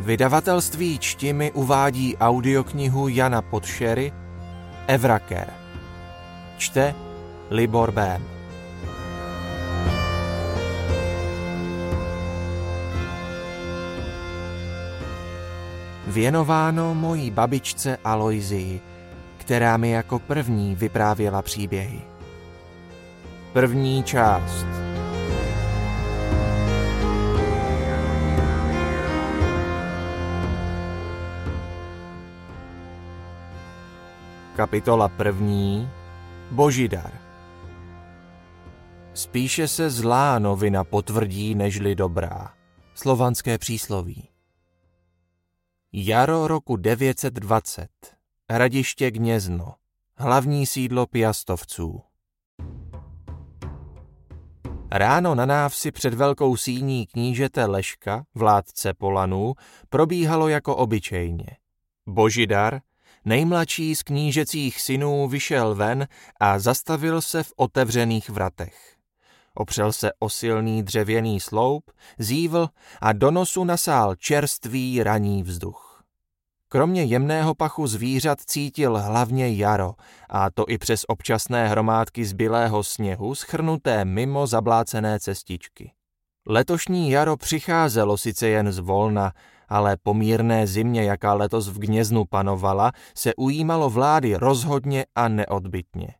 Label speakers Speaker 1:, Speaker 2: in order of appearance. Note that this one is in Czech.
Speaker 1: Vydavatelství Čtimi uvádí audioknihu Jana Podšery Evraker. Čte Libor Bém. Věnováno mojí babičce Aloisii, která mi jako první vyprávěla příběhy. První část. Kapitola 1. Božidar. Spíše se zlá novina potvrdí, nežli dobrá. Slovanské přísloví. Jaro roku 920. Hradiště Gnězno. Hlavní sídlo Piastovců. Ráno na návsi před velkou síní knížete Leška, vládce Polanů, probíhalo jako obyčejně. Božidar, nejmladší z knížecích synů, vyšel ven a zastavil se v otevřených vratech. Opřel se o silný dřevěný sloup, zívl a do nosu nasál čerstvý ranní vzduch. Kromě jemného pachu zvířat cítil hlavně jaro, a to i přes občasné hromádky zbylého sněhu schrnuté mimo zablácené cestičky. Letošní jaro přicházelo sice jen zvolna, ale po mírné zimě, jaká letos v Gněznu panovala, se ujímalo vlády rozhodně a neodbytně.